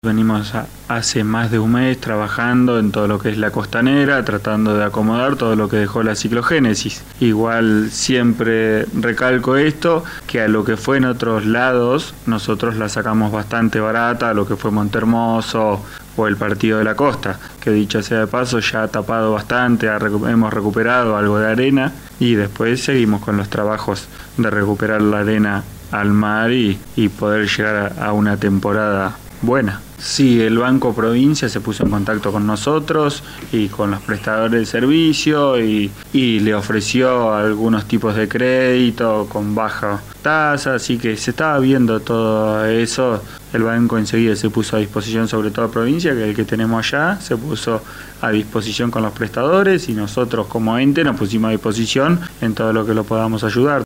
Venimos hace más de un mes trabajando en todo lo que es la costanera, tratando de acomodar todo lo que dejó la ciclogénesis. Igual siempre recalco esto, que a lo que fue en otros lados, nosotros la sacamos bastante barata, a lo que fue Montehermoso o el Partido de la Costa, que dicho sea de paso ya ha tapado bastante, hemos recuperado algo de arena y después seguimos con los trabajos de recuperar la arena al mar y poder llegar a una temporada buena. Sí, el Banco Provincia se puso en contacto con nosotros y con los prestadores de servicio y le ofreció algunos tipos de crédito con baja tasa, así que se estaba viendo todo eso. El banco enseguida se puso a disposición, sobre todo Provincia, que es el que tenemos allá, se puso a disposición con los prestadores y nosotros como ente nos pusimos a disposición en todo lo que lo podamos ayudar.